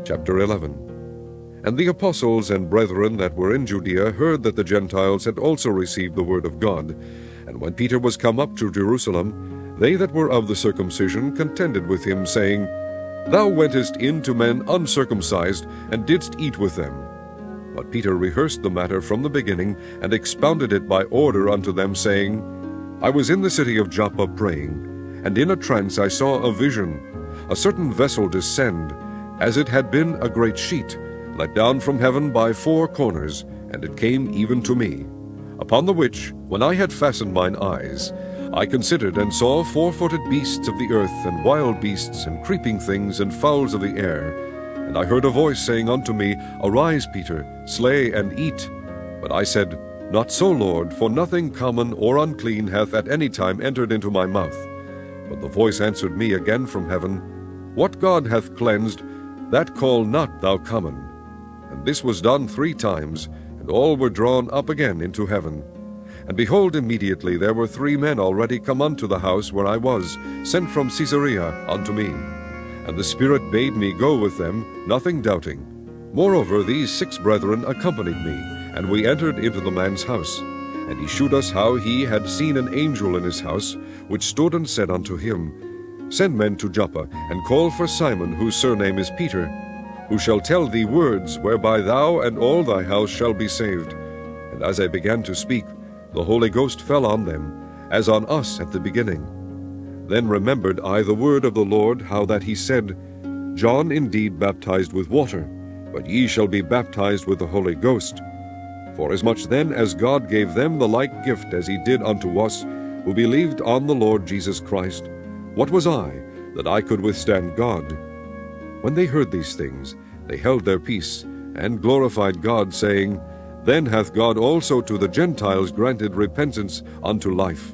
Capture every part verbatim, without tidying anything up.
Chapter eleven. And the apostles and brethren that were in Judea heard that the Gentiles had also received the word of God. And when Peter was come up to Jerusalem, they that were of the circumcision contended with him, saying, Thou wentest in to men uncircumcised, and didst eat with them. But Peter rehearsed the matter from the beginning, and expounded it by order unto them, saying, I was in the city of Joppa praying, and in a trance I saw a vision, a certain vessel descend, as it had been a great sheet, let down from heaven by four corners, and it came even to me. Upon the which, when I had fastened mine eyes, I considered and saw four-footed beasts of the earth, and wild beasts, and creeping things, and fowls of the air. And I heard a voice saying unto me, Arise, Peter, slay and eat. But I said, Not so, Lord, for nothing common or unclean hath at any time entered into my mouth. But the voice answered me again from heaven, What God hath cleansed, that call not thou common. And this was done three times, and all were drawn up again into heaven. And behold, immediately there were three men already come unto the house where I was, sent from Caesarea unto me. And the Spirit bade me go with them, nothing doubting. Moreover, these six brethren accompanied me, and we entered into the man's house. And he shewed us how he had seen an angel in his house, which stood and said unto him, Send men to Joppa, and call for Simon, whose surname is Peter, who shall tell thee words whereby thou and all thy house shall be saved. And as I began to speak, the Holy Ghost fell on them, as on us at the beginning. Then remembered I the word of the Lord, how that he said, John indeed baptized with water, but ye shall be baptized with the Holy Ghost. Forasmuch then as God gave them the like gift as he did unto us, who believed on the Lord Jesus Christ, what was I, that I could withstand God? When they heard these things, they held their peace, and glorified God, saying, Then hath God also to the Gentiles granted repentance unto life.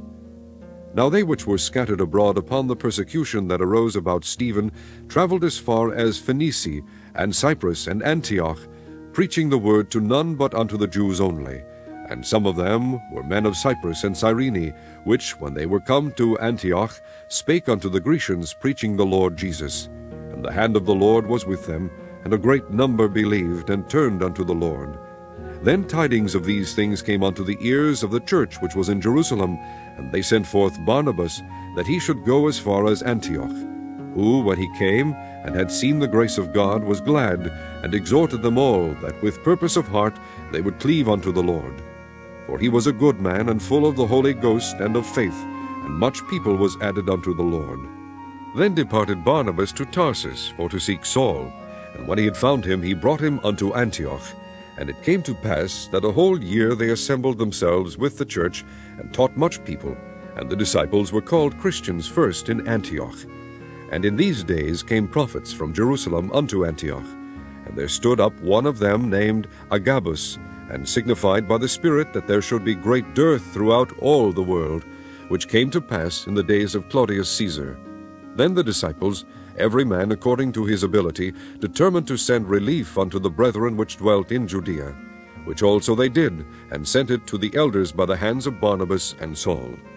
Now they which were scattered abroad upon the persecution that arose about Stephen travelled as far as Phoenicia, and Cyprus, and Antioch, preaching the word to none but unto the Jews only. And some of them were men of Cyprus and Cyrene, which, when they were come to Antioch, spake unto the Grecians, preaching the Lord Jesus. And the hand of the Lord was with them, and a great number believed, and turned unto the Lord. Then tidings of these things came unto the ears of the church which was in Jerusalem, and they sent forth Barnabas, that he should go as far as Antioch, who, when he came, and had seen the grace of God, was glad, and exhorted them all, that with purpose of heart they would cleave unto the Lord. For he was a good man, and full of the Holy Ghost and of faith, and much people was added unto the Lord. Then departed Barnabas to Tarsus for to seek Saul, and when he had found him, he brought him unto Antioch. And it came to pass that a whole year they assembled themselves with the church, and taught much people, and the disciples were called Christians first in Antioch. And in these days came prophets from Jerusalem unto Antioch. And there stood up one of them named Agabus, and signified by the Spirit that there should be great dearth throughout all the world, which came to pass in the days of Claudius Caesar. Then the disciples, every man according to his ability, determined to send relief unto the brethren which dwelt in Judea, which also they did, and sent it to the elders by the hands of Barnabas and Saul.